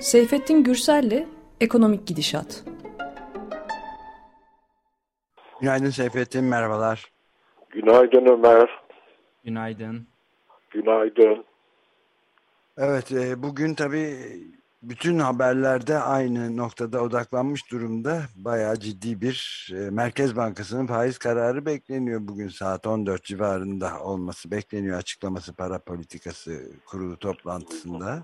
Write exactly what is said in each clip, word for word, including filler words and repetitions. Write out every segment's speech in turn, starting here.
Seyfettin Gürsel'le Ekonomik Gidişat. Günaydın Seyfettin, merhabalar. Günaydın Ömer. Günaydın. Günaydın. Evet, e, bugün tabii bütün haberlerde aynı noktada odaklanmış durumda. Bayağı ciddi bir e, Merkez Bankası'nın faiz kararı bekleniyor. Bugün saat on dört civarında olması bekleniyor, açıklaması para politikası kurulu toplantısında.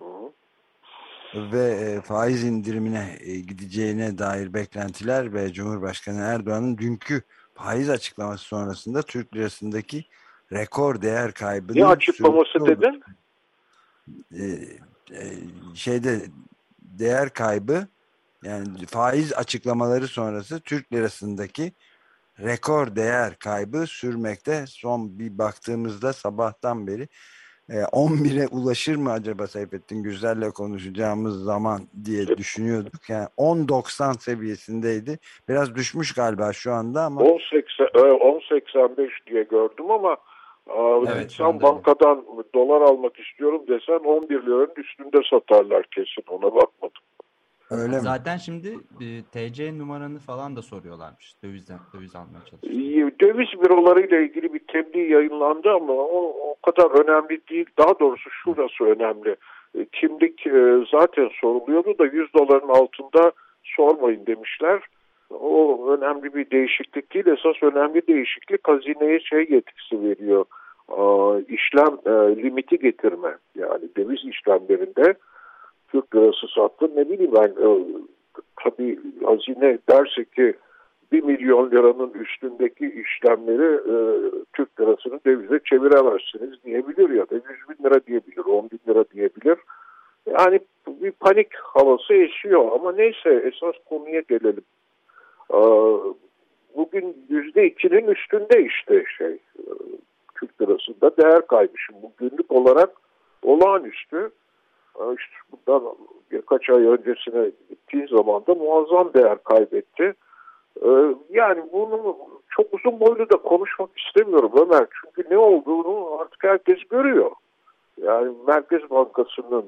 Ve e, faiz indirimine e, gideceğine dair beklentiler ve Cumhurbaşkanı Erdoğan'ın dünkü faiz açıklaması sonrasında Türk lirasındaki rekor değer kaybının... Ne açıklaması dedin? E, e, şeyde değer kaybı, yani faiz açıklamaları sonrası Türk lirasındaki rekor değer kaybı sürmekte. Son bir baktığımızda sabahtan beri on bire ulaşır mı acaba Seyfettin Güzel'le konuşacağımız zaman diye düşünüyorduk. Yani on doksan seviyesindeydi. Biraz düşmüş galiba şu anda ama. on seksen beş diye gördüm ama evet, sen bankadan dolar almak istiyorum desen on bir liranın üstünde satarlar kesin. Ona bakmadım. Öyle mi? Zaten şimdi e, T C numaranı falan da soruyorlarmış. Dövizden, döviz almaya çalışıyor. Döviz bürolarıyla ilgili bir tebliğ yayınlandı ama o, o kadar önemli değil. Daha doğrusu şurası önemli. E, kimlik e, zaten soruluyordu da yüz doların altında sormayın demişler. O önemli bir değişiklik değil. Esas önemli değişiklik hazineye şey yetkisi veriyor. E, işlem e, limiti getirme. Yani döviz işlemlerinde Türk lirası sattı. Ne bileyim ben e, tabii hazine derse ki bir milyon liranın üstündeki işlemleri e, Türk lirasını dövize çeviremezsiniz diyebilir ya da yüz bin lira diyebilir, on bin lira diyebilir. Yani bir panik havası esiyor ama neyse esas konuya gelelim. E, bugün yüzde ikinin üstünde işte şey e, Türk lirasında değer kaybı. Şimdi bu günlük olarak olağanüstü. İşte bundan birkaç ay öncesine gittiği zaman da muazzam değer kaybetti. Yani bunu çok uzun boylu da konuşmak istemiyorum Ömer. Çünkü ne olduğunu artık herkes görüyor. Yani Merkez Bankası'nın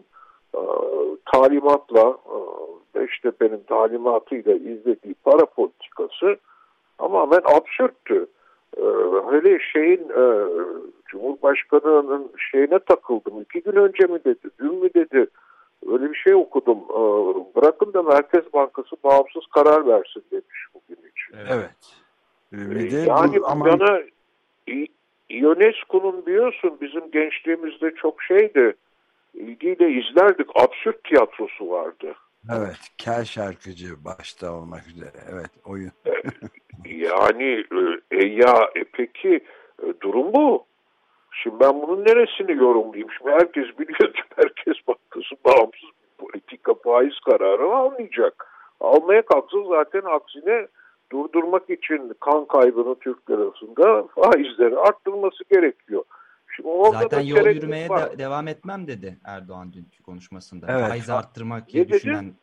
talimatla, Beştepe'nin talimatıyla izlediği para politikası tamamen absürttü. Hele şeyin Cumhurbaşkanı'nın şeyine takıldım. İki gün önce mi dedi, dün mü dedi? Öyle bir şey okudum. Bırakın da Merkez Bankası bağımsız karar versin demiş bugün için. Evet. Bir de yani bu, ama... bana U N E S C O'nun biliyorsun bizim gençliğimizde çok şeydi. İlgiyle izlerdik. Absürt tiyatrosu vardı. Evet. Kel Şarkıcı başta olmak üzere. Evet. Oyun. yani e, ya e, peki e, durum bu. Şimdi ben bunun neresini yorumlayayım? Şimdi herkes biliyor ki Merkez Bankası bağımsız bir politika faiz kararı almayacak. Almaya kalksa zaten aksine durdurmak için kan kaybını Türk lirasında faizleri arttırması gerekiyor. Şimdi zaten yol yürümeye de, devam etmem dedi Erdoğan dünkü konuşmasında. Evet. Faizi arttırmak düşünen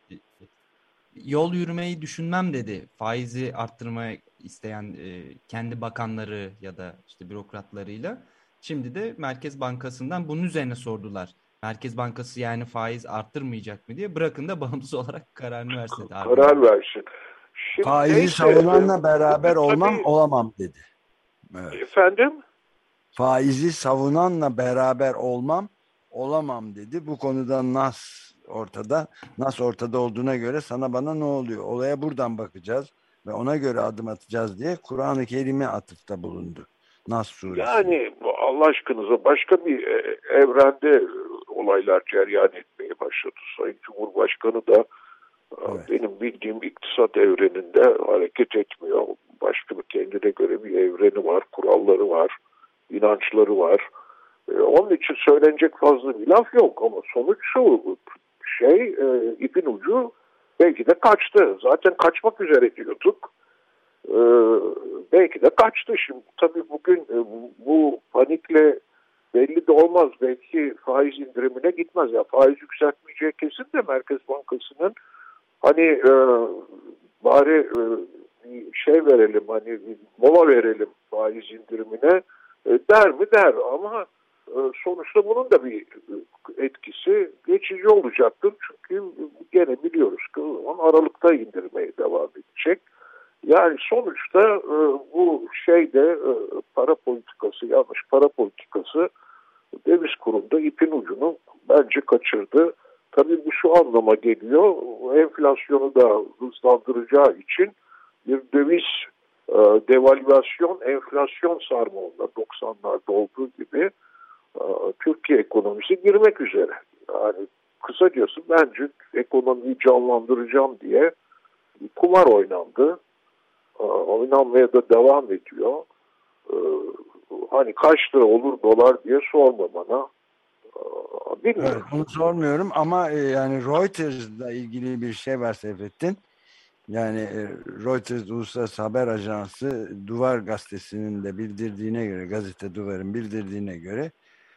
yol yürümeyi düşünmem dedi. Faizi arttırmaya isteyen e, kendi bakanları ya da işte bürokratlarıyla. Şimdi de Merkez Bankası'ndan bunun üzerine sordular. Merkez Bankası yani faiz arttırmayacak mı diye. Bırakın da bağımsız olarak kararını versin. Karar versin. Şimdi faizi neyse, savunanla beraber olmam tabii, olamam dedi. Evet. Efendim? Faizi savunanla beraber olmam olamam dedi. Bu konuda nas ortada. Nas ortada olduğuna göre sana bana ne oluyor? Olaya buradan bakacağız ve ona göre adım atacağız diye Kur'an-ı Kerim'e atıfta bulundu. Nas suresi. Yani Allah aşkınıza başka bir evrende olaylar cereyan etmeye başladı. Sayın Cumhurbaşkanı da evet, benim bildiğim iktisat evreninde hareket etmiyor. Başka bir kendine göre bir evreni var, kuralları var, inançları var. Onun için söylenecek fazla bir laf yok ama sonuç şu, şey ipin ucu belki de kaçtı. Zaten kaçmak üzere diyorduk. Ee, belki de kaçtı şimdi. Tabii bugün e, bu panikle belli de olmaz. Belki faiz indirimine gitmez. Ya faiz yükseltmeyeceği kesin de Merkez Bankası'nın hani e, bari e, bir şey verelim, hani bir mola verelim faiz indirimine e, der mi der ama sonuçta bunun da bir etkisi geçici olacaktır. Çünkü gene biliyoruz ki o zaman Aralık'ta indirmeye devam edecek. Yani sonuçta bu şeyde para politikası, yanlış para politikası döviz kurunda ipin ucunu bence kaçırdı. Tabii bu şu anlama geliyor, enflasyonu da hızlandıracağı için bir döviz e, devalüasyon, enflasyon sarmalına doksanlarda olduğu gibi e, Türkiye ekonomisi girmek üzere. Yani kısacası bence ekonomiyi canlandıracağım diye bir kumar oynandı. E, oynanmaya da devam ediyor. E, hani kaç lira olur dolar diye sorma bana. Evet, bunu sormuyorum ama yani Reuters'la ilgili bir şey var Seyfettin. Yani Reuters Uluslararası Haber Ajansı Duvar Gazetesi'nin de bildirdiğine göre, gazete Duvar'ın bildirdiğine göre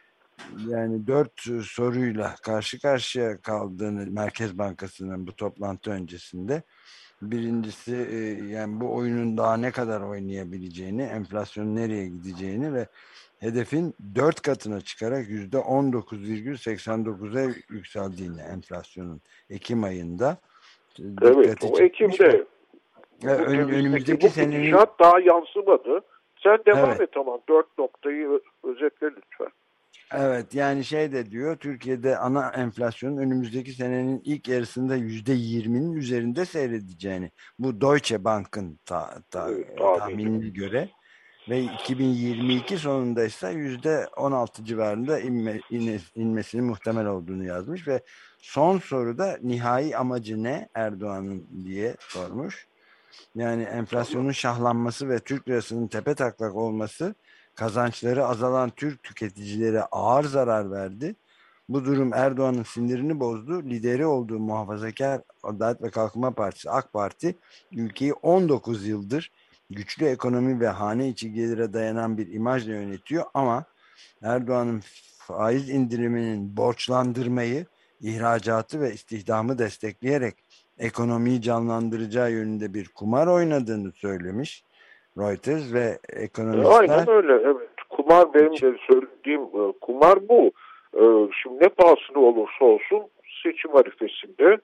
yani dört soruyla karşı karşıya kaldığını Merkez Bankası'nın bu toplantı öncesinde. Birincisi yani bu oyunun daha ne kadar oynayabileceğini, enflasyonun nereye gideceğini ve hedefin dört katına çıkarak yüzde on dokuz virgül seksen dokuza yükseldiğini enflasyonun Ekim ayında. Evet, o Ekim'de. Ve ön, önümüzdeki senenin gidişat daha yansımadı. Sen devam evet. et ama dört noktayı özetle lütfen. Evet, yani şey de diyor, Türkiye'de ana enflasyonun önümüzdeki senenin ilk yarısında yüzde yirminin üzerinde seyredeceğini, bu Deutsche Bank'ın ta, ta, Evet, tahminine göre ve iki bin yirmi iki sonunda ise yüzde on altı civarında inme, in, inmesinin muhtemel olduğunu yazmış ve son soruda nihai amacı ne Erdoğan'ın diye sormuş. Yani enflasyonun şahlanması ve Türk lirasının tepetaklak olması kazançları azalan Türk tüketicilere ağır zarar verdi. Bu durum Erdoğan'ın sinirini bozdu. Lideri olduğu Muhafazakar Adalet ve Kalkınma Partisi AK Parti ülkeyi on dokuz yıldır güçlü ekonomi ve hane içi gelire dayanan bir imajla yönetiyor ama Erdoğan'ın faiz indiriminin borçlandırmayı, ihracatı ve istihdamı destekleyerek ekonomiyi canlandıracağı yönünde bir kumar oynadığını söylemiş Reuters ve ekonomistler. Aynen öyle, evet. Kumar benim de söylediğim kumar bu. Şimdi ne pahasına olursa olsun seçim arifesinde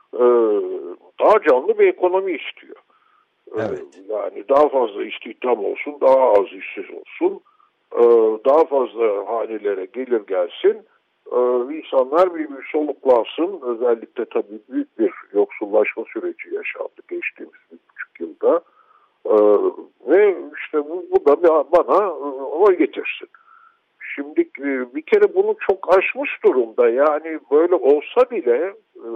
daha canlı bir ekonomi istiyor. Evet. Yani daha fazla istihdam olsun, daha az işsiz olsun, daha fazla hanelere gelir gelsin, insanlar bir, bir soluklansın. Özellikle tabii büyük bir yoksullaşma süreci yaşandı geçtiğimiz bir buçuk yılda. Ve işte bu, bu da bana oy getirsin. Şimdi bir kere bunu çok aşmış durumda. Yani böyle olsa bile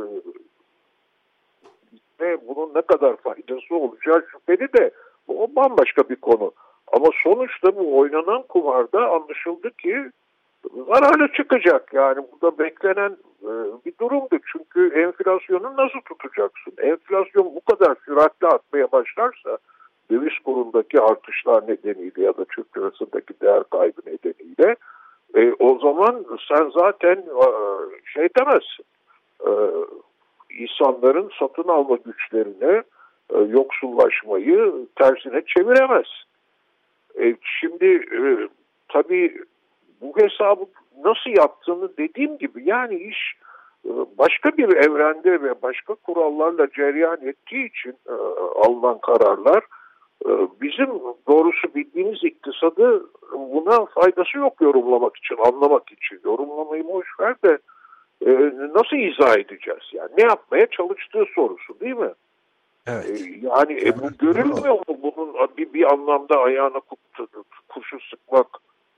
ve bunun ne kadar faydası olacağı şüpheli de bu bambaşka bir konu. Ama sonuçta bu oynanan kumarda anlaşıldı ki zararlı çıkacak. Yani burada beklenen e, bir durumdu. Çünkü enflasyonu nasıl tutacaksın? Enflasyon bu kadar süratli artmaya başlarsa döviz kurundaki artışlar nedeniyle ya da Türk lirasındaki değer kaybı nedeniyle e, o zaman sen zaten e, şey demezsin. E, insanların satın alma güçlerini, e, yoksullaşmayı tersine çeviremez. E, şimdi e, tabii bu hesabı nasıl yaptığını dediğim gibi yani iş e, başka bir evrende ve başka kurallarla cereyan ettiği için e, alınan kararlar e, bizim doğrusu bildiğimiz iktisadı buna faydası yok yorumlamak için, anlamak için. Yorumlamayı boş ver de e, nasıl izah edeceğiz? Yani ne yapmaya çalıştığı sorusu değil mi? Evet. E, yani e, bu görülmüyor mu bunun bir, bir anlamda ayağına kurşun sıkmak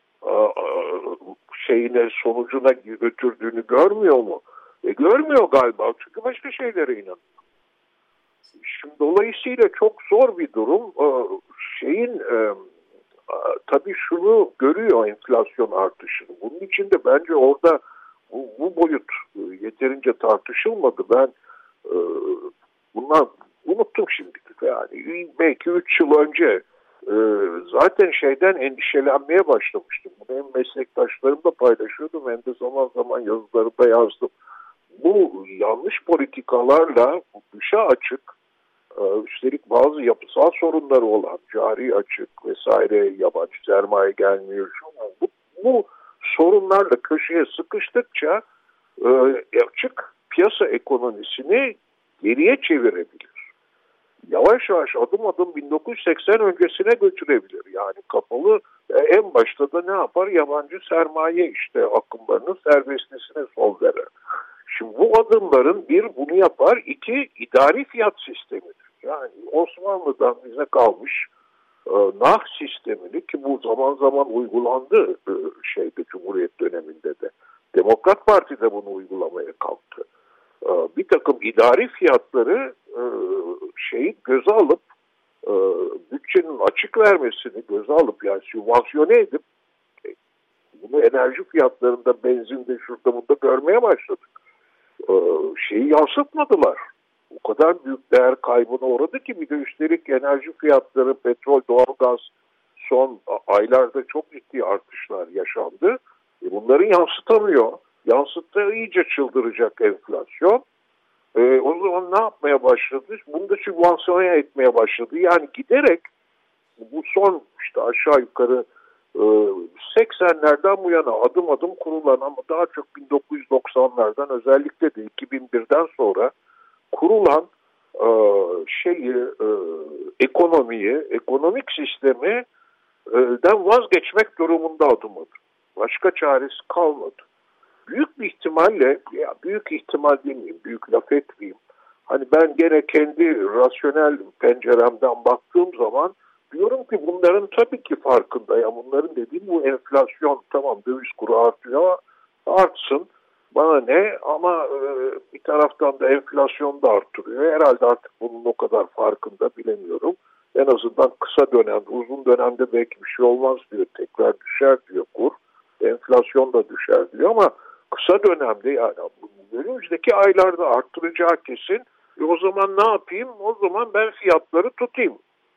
şeyine sonucuna götürdüğünü görmüyor mu? E, görmüyor galiba çünkü başka şeylere inanıyor. Şimdi dolayısıyla çok zor bir durum. Şeyin e, tabii şunu görüyor enflasyon artışını. Bunun için de bence orada bu, bu boyut yeterince tartışılmadı. Ben e, bunlar unuttum şimdi. Yani belki üç yıl önce zaten şeyden endişelenmeye başlamıştım. Bunu hem meslektaşlarımla paylaşıyordum hem de zaman zaman yazılarımda yazdım. Bu yanlış politikalarla dışa açık, üstelik bazı yapısal sorunları olan, cari açık vesaire, yabancı sermaye gelmiyor. Bu, bu sorunlarla köşeye sıkıştıkça e, açık piyasa ekonomisini geriye çevirebilir. Yavaş yavaş adım adım bin dokuz yüz seksen öncesine götürebilir. Yani kapalı e, en başta da ne yapar? Yabancı sermaye işte akımlarının serbestlisine sol verir. Şimdi bu adımların bir bunu yapar, iki idari fiyat sistemidir. Yani Osmanlı'dan bize kalmış e, nah sistemini ki bu zaman zaman uygulandı e, şeyde Cumhuriyet döneminde de. Demokrat Parti de bunu uygulamaya kalktı. E, bir takım idari fiyatları e, şeyi göze alıp e, bütçenin açık vermesini göze alıp yani sübvansiyone edip e, bunu enerji fiyatlarında benzinde şurada burada görmeye başladık. E, şeyi yansıtmadılar. O kadar büyük değer kaybına uğradı ki bir de üstelik enerji fiyatları, petrol, doğalgaz son aylarda çok ciddi artışlar yaşandı. E bunları yansıtamıyor. Yansıttığı iyice çıldıracak enflasyon. E, o zaman ne yapmaya başladı? Bunu da sübvansiyona etmeye başladı. Yani giderek bu son işte aşağı yukarı e, seksenlerden bu yana adım adım kurulan ama daha çok bin dokuz yüz doksanlardan özellikle de iki bin birden sonra kurulan e, şeyi e, ekonomiyi, ekonomik sistemi e, den vazgeçmek durumunda adım adım. Başka çaresi kalmadı. Büyük bir ihtimalle, ya büyük ihtimal demeyeyim, büyük laf etmeyeyim. Hani ben gene kendi rasyonel penceremden baktığım zaman diyorum ki bunların tabii ki farkında. Ya bunların dediğim bu enflasyon, tamam döviz kuru artıyor, artsın. Bana ne ama e, bir taraftan da enflasyon da arttırıyor. Herhalde artık bunun o kadar farkında bilemiyorum. En azından kısa dönemde, uzun dönemde belki bir şey olmaz diyor. Tekrar düşer diyor kur. Enflasyon da düşer diyor ama kısa dönemde yani önümüzdeki aylarda arttıracağı kesin. E o zaman ne yapayım? O zaman ben fiyatları tutayım.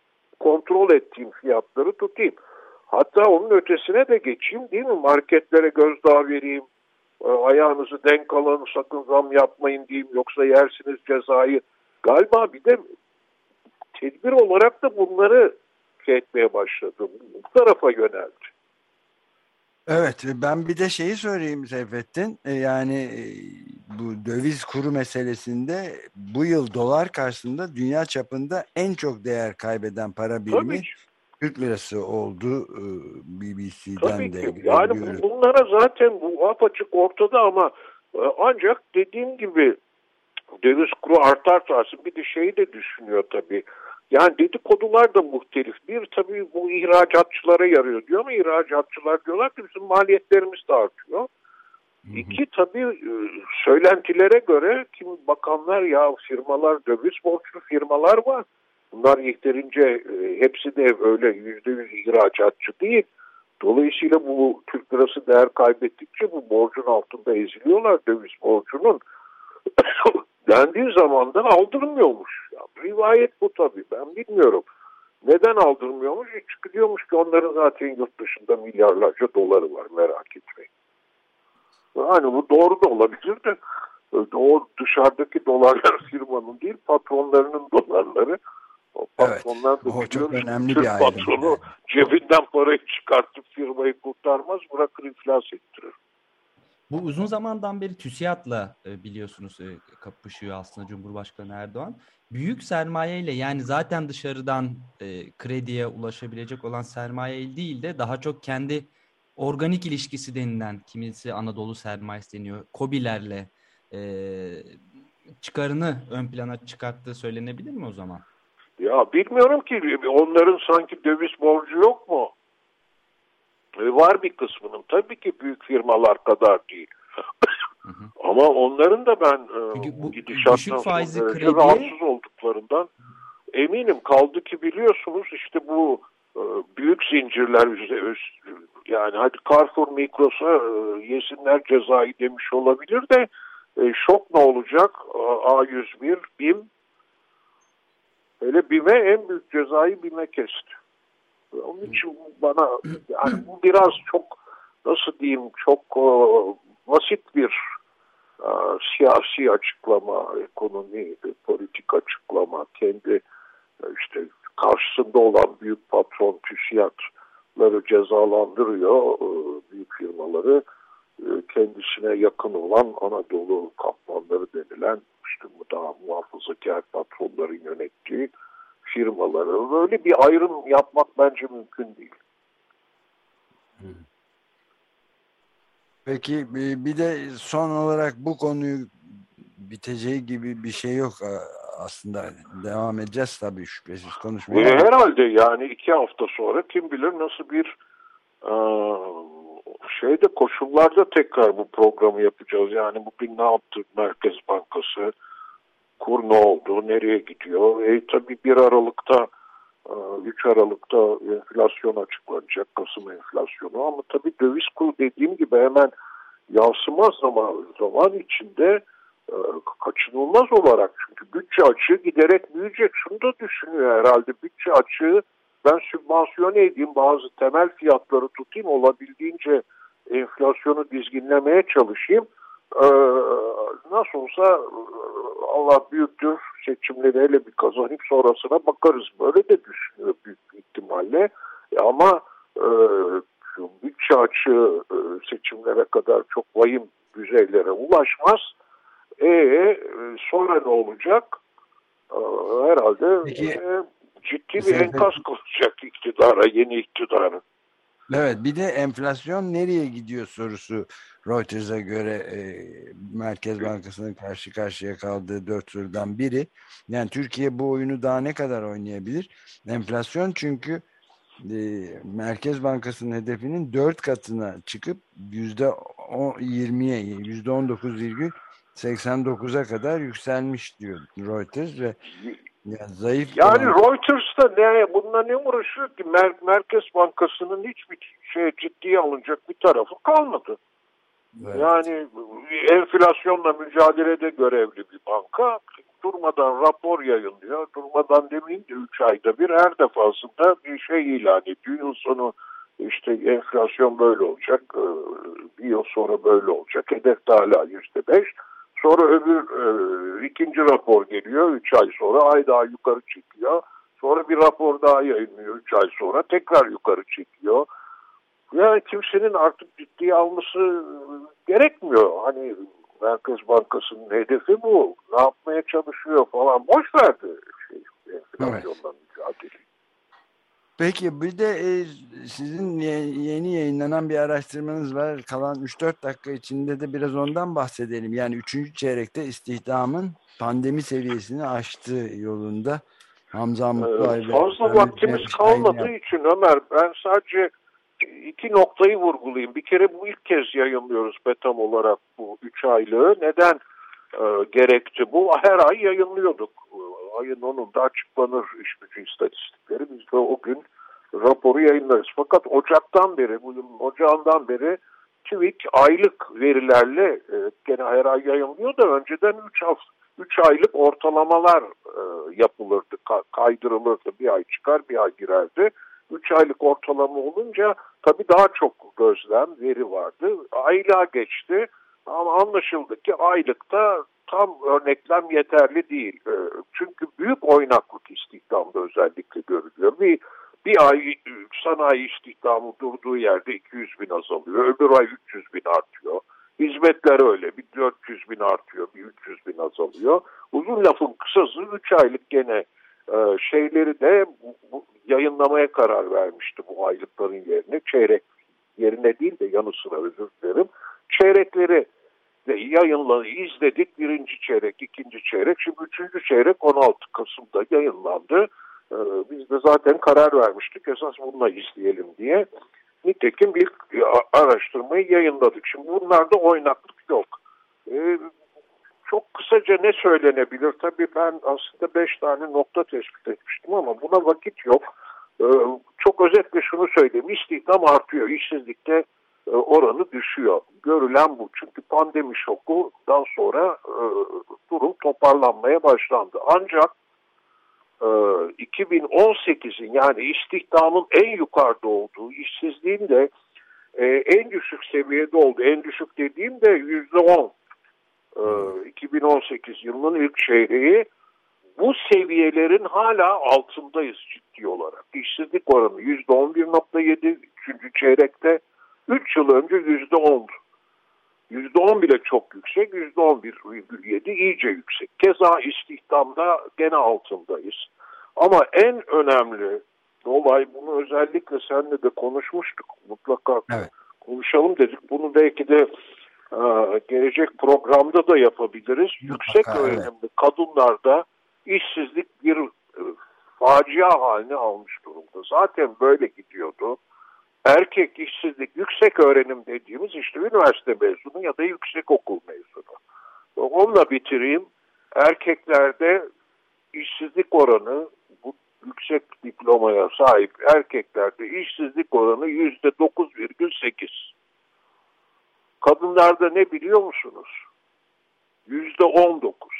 Kontrol ettiğim fiyatları tutayım. Hatta onun ötesine de geçeyim değil mi? Marketlere gözdağı vereyim. Ayağınızı denk alın, sakın zam yapmayın diyeyim yoksa yersiniz cezayı. Galiba bir de tedbir olarak da bunları şey etmeye başladım. Bu tarafa yöneldi. Evet, ben bir de şeyi söyleyeyim Seyfettin. Yani bu döviz kuru meselesinde bu yıl dolar karşısında dünya çapında en çok değer kaybeden para birimi Türk lirası oldu. B B C'den de. Tabii ki. Yani bunlara zaten bu apaçık ortada ama ancak dediğim gibi döviz kuru artarsa bir de şeyi de düşünüyor tabii. Yani dedikodular da muhtelif. Bir tabii bu ihracatçılara yarıyor diyor ama ihracatçılar diyorlar ki bizim maliyetlerimiz de artıyor. Hı hı. İki tabii söylentilere göre kim bakanlar ya firmalar döviz borçlu firmalar var. Bunlar yeterince hepsi de öyle yüzde yüz ihracatçı değil. Dolayısıyla bu Türk lirası değer kaybettikçe bu borcun altında eziliyorlar döviz borcunun. Dendiği zaman da aldırmıyormuş. Ya, rivayet bu tabii ben bilmiyorum. Neden aldırmıyormuş? Çünkü diyormuş ki onların zaten yurt dışında milyarlarca doları var merak etmeyin. Yani bu doğru da olabilir de o dışarıdaki dolarlar firmanın değil patronlarının dolarları. O patronlar evet, da o çok önemli Türk bir ayrım. patronu yani. cebinden parayı çıkartıp firmayı kurtarmaz bırakır iflas ettirir. Bu uzun zamandan beri TÜSİAD'la biliyorsunuz kapışıyor aslında Cumhurbaşkanı Erdoğan. Büyük sermayeyle yani zaten dışarıdan e, krediye ulaşabilecek olan sermaye değil de daha çok kendi organik ilişkisi denilen kimisi Anadolu sermayesi deniyor. KOBİ'lerle e, çıkarını ön plana çıkarttığı söylenebilir mi o zaman? Ya bilmiyorum ki onların sanki döviz borcu yok mu? Var bir kısmının tabii ki büyük firmalar kadar değil. Hı hı. Ama onların da ben Çünkü bu gidişattan sonra kredi... rahatsız olduklarından eminim. Kaldı ki biliyorsunuz işte bu büyük zincirler yani hadi Carrefour, Migros'a yesinler cezayı demiş olabilir de şok ne olacak? A yüz bir, BİM öyle BİM'e en büyük cezayı BİM'e kesti. Onun için bana yani bu biraz çok nasıl diyeyim çok uh, basit bir uh, siyasi açıklama, ekonomi, politik açıklama, kendi işte karşısında olan büyük patron TÜSİAD'ları cezalandırıyor, uh, büyük firmaları e, kendisine yakın olan Anadolu kaplanları denilen işte daha muhafazakar patronların yönettiği firmaları. Böyle bir ayrım yapmak bence mümkün değil. Peki bir de son olarak bu konuyu biteceği gibi bir şey yok aslında. Devam edeceğiz tabii şüphesiz konuşmaya. E, herhalde yani iki hafta sonra kim bilir nasıl bir e, şeyde koşullarda tekrar bu programı yapacağız. Yani bugün ne yaptı Merkez Bankası? Kur ne oldu? Nereye gidiyor? E, tabii bir Aralık'ta üç Aralık'ta enflasyon açıklanacak. Kasım enflasyonu. Ama tabii döviz kuru dediğim gibi hemen yansımaz ama zaman içinde e, kaçınılmaz olarak, çünkü bütçe açığı giderek büyüyecek. Şunu da düşünüyor herhalde, bütçe açığı ben sübvansiyone edeyim, bazı temel fiyatları tutayım, olabildiğince enflasyonu dizginlemeye çalışayım. Ee, nasıl olsa Allah büyüktür, seçimleri hele bir kazanıp sonrasına bakarız. Böyle de düşünüyor büyük ihtimalle. E ama e, bütçe açığı e, seçimlere kadar çok vahim düzeylere ulaşmaz. E sonra ne olacak? E, herhalde e, ciddi bir enkaz kılacak iktidara, yeni iktidara. Evet, bir de enflasyon nereye gidiyor sorusu Reuters'a göre e, Merkez Bankası'nın karşı karşıya kaldığı dört sorudan biri. Yani Türkiye bu oyunu daha ne kadar oynayabilir? Enflasyon çünkü e, Merkez Bankası'nın hedefinin dört katına çıkıp yüzde yirmiye, yüzde on dokuz virgül seksen dokuza kadar yükselmiş diyor Reuters ve yani zayıf yani olan... Reuters'ta ne, bununla ne uğraşıyor ki? Mer Merkez Bankası'nın hiçbir şey ciddiye alınacak bir tarafı kalmadı. Evet. Yani enflasyonla mücadelede görevli bir banka durmadan rapor yayınlıyor. Durmadan demeyeyim de üç ayda bir, her defasında bir şey ilan ediyor. Yıl sonu işte enflasyon böyle olacak, bir yıl sonra böyle olacak. Hedef de hala yüzde beş. Sonra öbür e, ikinci rapor geliyor. Üç ay sonra ay daha yukarı çekiyor. Sonra bir rapor daha yayınlıyor. Üç ay sonra tekrar yukarı çekiyor. Yani kimsenin artık ciddiye alması gerekmiyor. Hani Merkez Bankası'nın hedefi bu. Ne yapmaya çalışıyor falan. Boş verdi şey, enflasyondan mücadele. Peki bir de e, sizin yeni yayınlanan bir araştırmanız var. Kalan üç dört dakika içinde de biraz ondan bahsedelim. Yani üçüncü çeyrekte istihdamın pandemi seviyesini aştığı yolunda. Hamza Mutluay ee, Fazla vaktimiz kalmadığı için Ömer, ben sadece iki noktayı vurgulayayım. Bir kere bu ilk kez yayınlıyoruz BETAM olarak bu üç aylığı. Neden e, gerekti bu? Her ay yayınlıyorduk. Ayın onunda açıklanır iş gücü istatistikleri. Biz de o gün raporu yayınlarız. Fakat Ocak'tan beri, bu yılın Ocağı'ndan beri TÜİK aylık verilerle e, gene her ay yayınlıyor da önceden üç hafta üç aylık ortalamalar e, yapılırdı, ka- kaydırılırdı. Bir ay çıkar, bir ay girerdi. üç aylık ortalama olunca tabii daha çok gözlem, veri vardı. Aylığa geçti ama anlaşıldı ki aylıkta tam örneklem yeterli değil. E, çünkü büyük oynaklık istihdamda özellikle görülüyor. Bir, bir ay sanayi istihdamı durduğu yerde iki yüz bin azalıyor. Öbür ay üç yüz bin artıyor. Hizmetler öyle. Bir dört yüz bin artıyor, bir üç yüz bin azalıyor. Uzun lafın kısası üç aylık gene e, şeyleri de bu, bu, yayınlamaya karar vermişti bu aylıkların yerine. Çeyrek yerine değil de yanı sıra özür dilerim. Çeyrekleri de yayınlanı izledik. Birinci çeyrek, ikinci çeyrek. Şimdi üçüncü çeyrek on altı Kasım'da yayınlandı. E, biz de zaten karar vermiştik. Esas bununla izleyelim diye. Nitekim bir araştırmayı yayınladık. Şimdi bunlarda oynaklık yok. Ee, çok kısaca ne söylenebilir? Tabii ben aslında beş tane nokta tespit etmiştim ama buna vakit yok. Ee, çok özetle şunu söyleyeyim. İstihdam artıyor. İşsizlikte e, oranı düşüyor. Görülen bu. Çünkü pandemi şokundan sonra e, durum toparlanmaya başlandı. Ancak iki bin on sekizin yani istihdamın en yukarıda olduğu, işsizliğin de en düşük seviyede olduğu, en düşük dediğim de yüzde on. iki bin on sekiz yılının ilk çeyreği, bu seviyelerin hala altındayız ciddi olarak. İşsizlik oranı yüzde on bir nokta yedi üçüncü çeyrekte, üç yıl önce yüzde on. yüzde on bile çok yüksek, yüzde on bir virgül yedi iyice yüksek. Keza istihdamda gene altındayız. Ama en önemli olay, bunu özellikle seninle de konuşmuştuk. Mutlaka evet. konuşalım dedik. Bunu belki de e, gelecek programda da yapabiliriz. Mutlaka, yüksek öğrenimli evet. kadınlarda işsizlik bir e, facia haline almış durumda. Zaten böyle gidiyordu. Erkek işsizlik, yüksek öğrenim dediğimiz işte üniversite mezunu ya da yüksekokul mezunu. Onunla bitireyim. Erkeklerde işsizlik oranı, bu yüksek diplomaya sahip erkeklerde işsizlik oranı yüzde dokuz virgül sekiz. Kadınlarda ne biliyor musunuz? yüzde on dokuz.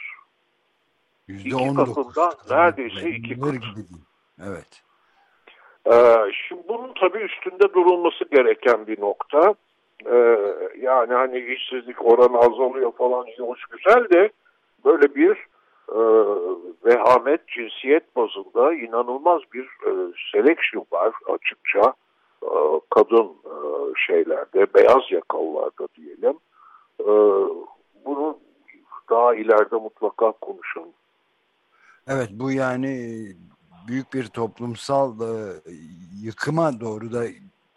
yüzde on dokuz. İki katında neredeyse iki kat. Evet. Ee, şimdi bunun tabii üstünde durulması gereken bir nokta. Ee, yani hani işsizlik oranı azalıyor falan, hoş güzel de böyle bir e, vehamet, cinsiyet bazında inanılmaz bir e, selection var açıkça e, kadın e, şeylerde, beyaz yakalılarda diyelim. E, bunu daha ileride mutlaka konuşalım. Evet, bu yani büyük bir toplumsal e, yıkıma doğru da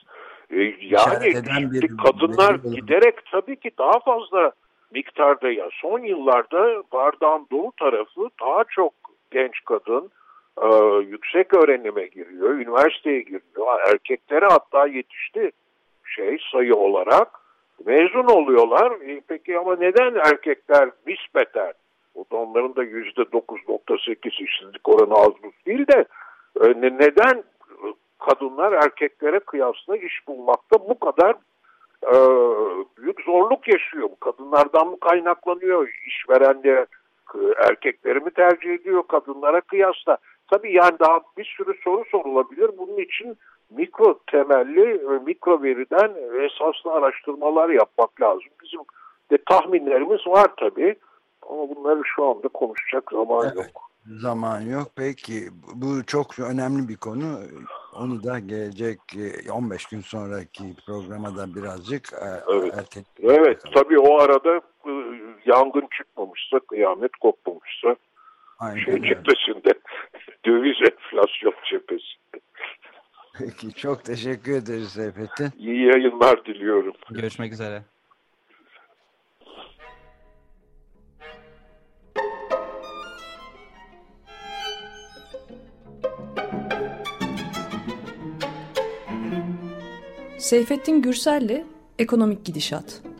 e, yani bir kadınlar giderek tabii ki daha fazla miktarda, ya son yıllarda bardağın dolu tarafı daha çok genç kadın e, yüksek öğrenime giriyor, üniversiteye giriyor, erkeklere hatta yetişti şey sayı olarak mezun oluyorlar. E, peki ama neden erkekler nispeten, o da onların da yüzde dokuz nokta sekiz işsizlik oranı az buz değil de e, neden kadınlar erkeklere kıyasla iş bulmakta bu kadar e, büyük zorluk yaşıyor? Bu kadınlardan mı kaynaklanıyor? İşverenler erkekleri mi tercih ediyor kadınlara kıyasla? Tabii yani daha bir sürü soru sorulabilir. Bunun için mikro temelli, mikro veriden esaslı araştırmalar yapmak lazım. Bizim de tahminlerimiz var tabii. Ama bunları şu anda konuşacak zaman evet, yok. Zaman yok. Peki bu çok önemli bir konu. Onu da gelecek on beş gün sonraki programa da birazcık evet, erken... evet tabii o arada yangın çıkmamışsa, kıyamet kopmamışsa aynen şey cephesinde, döviz enflasyon cephesinde. Peki çok teşekkür ederiz Seyfettin. İyi yayınlar diliyorum. Görüşmek üzere. Seyfettin Gürsel'le Ekonomik Gidişat.